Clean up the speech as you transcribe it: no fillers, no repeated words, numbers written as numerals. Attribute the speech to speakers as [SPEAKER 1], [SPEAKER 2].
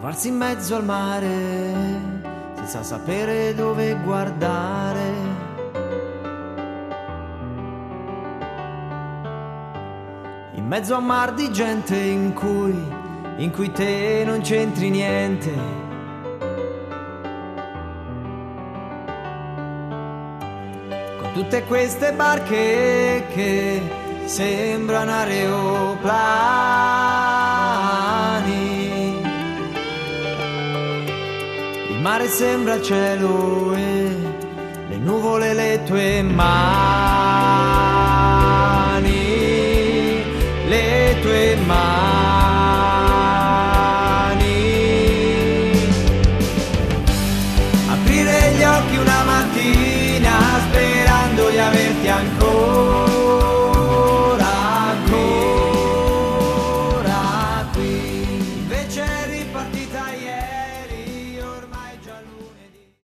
[SPEAKER 1] trovarsi in mezzo al mare senza sapere dove guardare. In mezzo a un mar di gente in cui te non c'entri niente. Con tutte queste barche che sembrano aeroplani, il mare sembra cielo e le nuvole le tue mani, le tue mani. Aprire gli occhi una mattina,